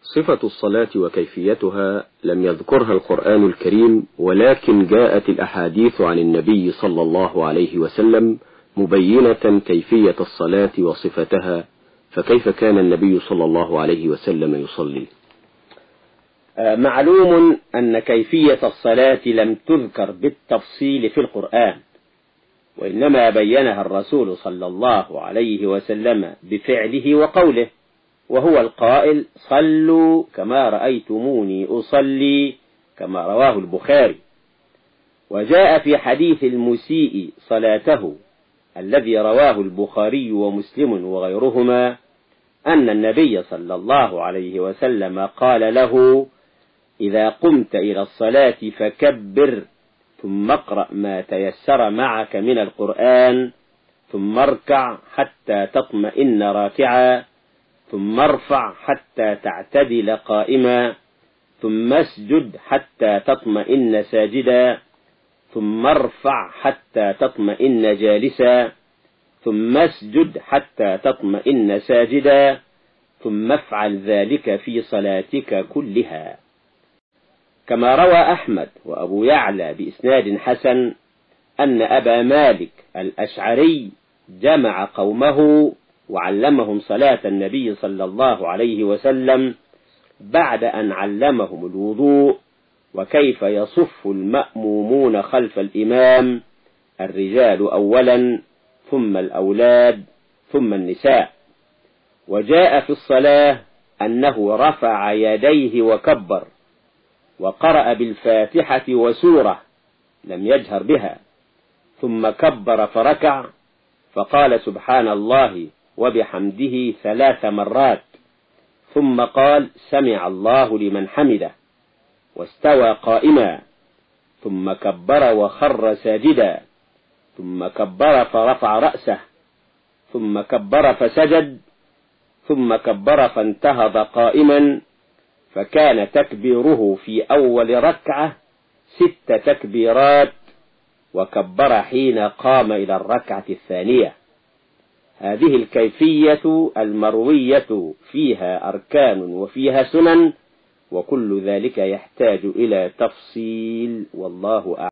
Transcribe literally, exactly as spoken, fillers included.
صفة الصلاة وكيفيتها لم يذكرها القرآن الكريم، ولكن جاءت الأحاديث عن النبي صلى الله عليه وسلم مبينة كيفية الصلاة وصفتها. فكيف كان النبي صلى الله عليه وسلم يصلي؟ معلوم أن كيفية الصلاة لم تذكر بالتفصيل في القرآن، وإنما بينها الرسول صلى الله عليه وسلم بفعله وقوله، وهو القائل: صلوا كما رأيتموني أصلي، كما رواه البخاري. وجاء في حديث المسيء صلاته الذي رواه البخاري ومسلم وغيرهما أن النبي صلى الله عليه وسلم قال له: إذا قمت إلى الصلاة فكبر، ثم اقرأ ما تيسر معك من القرآن، ثم اركع حتى تطمئن راكعا، ثم ارفع حتى تعتدل قائما، ثم اسجد حتى تطمئن ساجدا، ثم ارفع حتى تطمئن جالسا، ثم اسجد حتى تطمئن ساجدا، ثم افعل ذلك في صلاتك كلها. كما روى أحمد وأبو يعلى بإسناد حسن أن أبا مالك الأشعري جمع قومه وعلمهم صلاة النبي صلى الله عليه وسلم بعد أن علمهم الوضوء، وكيف يصف المأمومون خلف الإمام، الرجال أولا، ثم الأولاد، ثم النساء. وجاء في الصلاة أنه رفع يديه وكبر، وقرأ بالفاتحة وسورة لم يجهر بها، ثم كبر فركع، فقال: سبحان الله وبحمده ثلاث مرات، ثم قال: سمع الله لمن حمده، واستوى قائما، ثم كبر وخر ساجدا، ثم كبر فرفع رأسه، ثم كبر فسجد، ثم كبر فانتهض قائما، فكان تكبيره في أول ركعة ست تكبيرات، وكبر حين قام إلى الركعة الثانية. هذه الكيفية المروية فيها أركان وفيها سنن، وكل ذلك يحتاج إلى تفصيل، والله أعلم.